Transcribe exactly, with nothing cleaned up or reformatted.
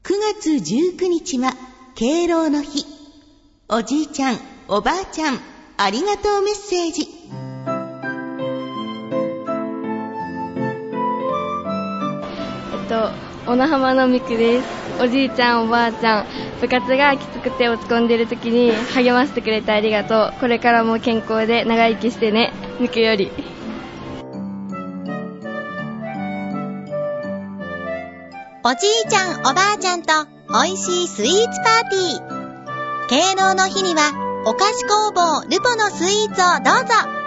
くがつじゅうくにちは敬老の日。おじいちゃん、おばあちゃん、ありがとうメッセージ。 えっと、小名浜のみくです。おじいちゃん、おばあちゃん、部活がきつくて落ち込んでる時に励ましてくれてありがとう。これからも健康で長生きしてね。みくより。 おじいちゃんおばあちゃんと美味しいスイーツパーティー。敬老の日にはお菓子工房ルポのスイーツをどうぞ。